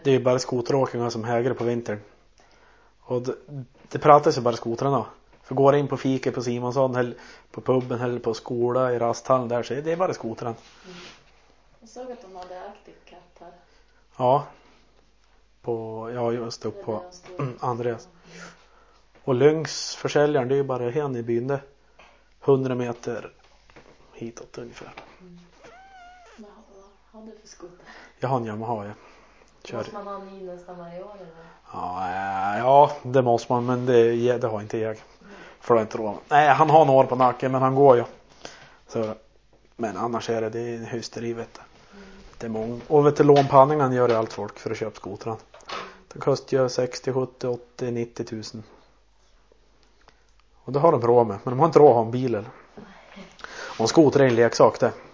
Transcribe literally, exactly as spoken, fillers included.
Det är ju bara skoteråkningar som högre på vintern. Och det, det pratas ju bara skotrarna. För går in på fika på Simonsson eller på puben eller på skola i rasthallen där, så är det bara skotran. Mm. Jag såg att de hade Arctic Cat här. Ja. På, ja, just upp på mm, Andreas. Och Lynx försäljaren, det är ju bara hen i byn där. hundra meter hitåt ungefär. Mm. Vad har du för skoter? Jag har en Yamaha, ja. Kör. Måste man ha ny nästan varje år eller? Ja, ja, det måste man, men det, det har inte jag. Mm. För det inte råd. Nej, han har några år på nacken, men han går ju. Så, men annars är det, det är en hysteri, vet du. Mm. Det är många. Och vet du, lånpanningen gör det allt folk för att köpa skotran. Det kostar ju sextio, sjuttio, åttio, nittio tusen. Och det har de råd med, men de har inte råd att ha en bil eller. Och en skoter är en leksak det.